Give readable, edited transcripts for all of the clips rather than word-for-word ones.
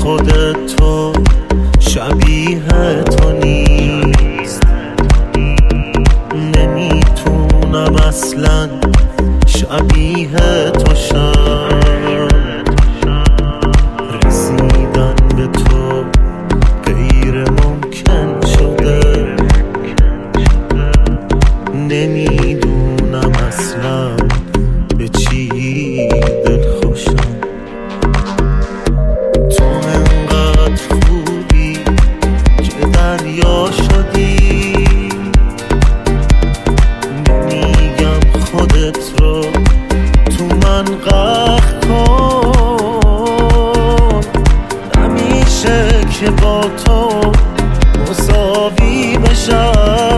خودت تو شبیه تو نیست. نمیتونم اصلا شبیه تو شم. رسیدن به تو غیر ممکن شده. نمیدونم اصلا به چی دلخوشم. تو انقدر خوبی که دریا شدی. نمیگم خودت رو تو من غرق کن. نمیشه که با تو مساوی بشم.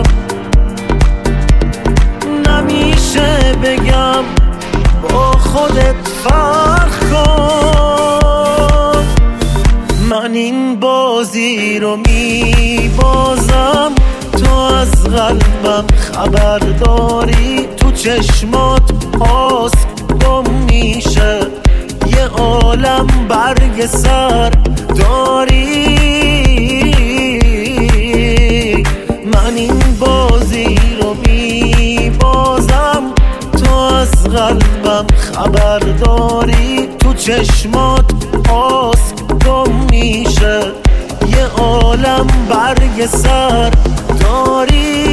نمیشه بگم با خودت فرق کن. من این بازی رو میبازم، تو از قلبم خبر داری. تو چشمات هاست گم میشه یه عالم برگ سر داری. من این بازی رو میبازم، تو از قلبم خبر داری. تو چشمات هاست گم میشه یه عالم برگ سر داری.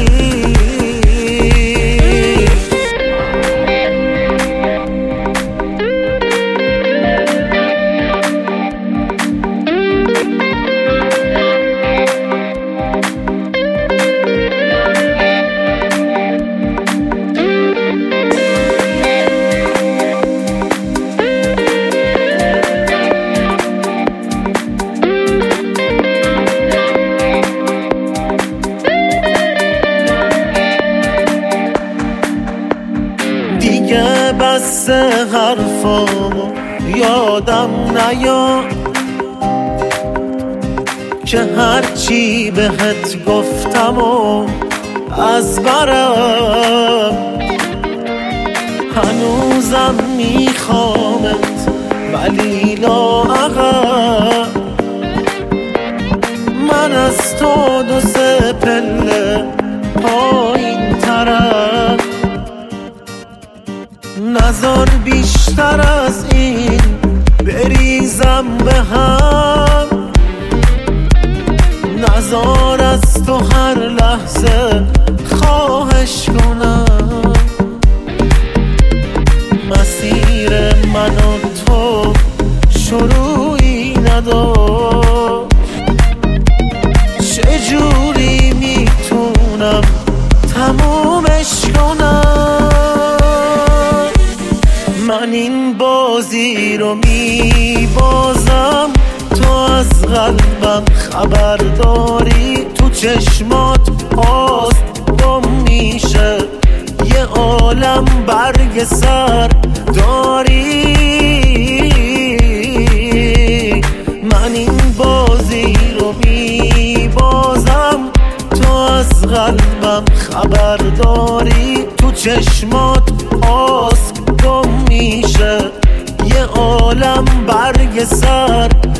دیگه بس حرفامو یادم نیار که هرچی بهت گفتم و از برم. هنوزم میخوامت ولی لااقل. من از تو دو سه پله پایین ترم. نذار بیشتر از این بریزم به هم. نذار از تو هر لحظه خواهش کنم. مسیر من و تو شروعی نداشت. چجوری میتونم تمومش کنم؟ من این بازی رو میبازم، تو از قلبم خبر داری. تو چشمات هاست گم میشه یه عالم برگ سر داری. من این بازی رو میبازم، تو از قلبم خبر داری. تو چشمات هاست گم میشه یه عالم برگ سر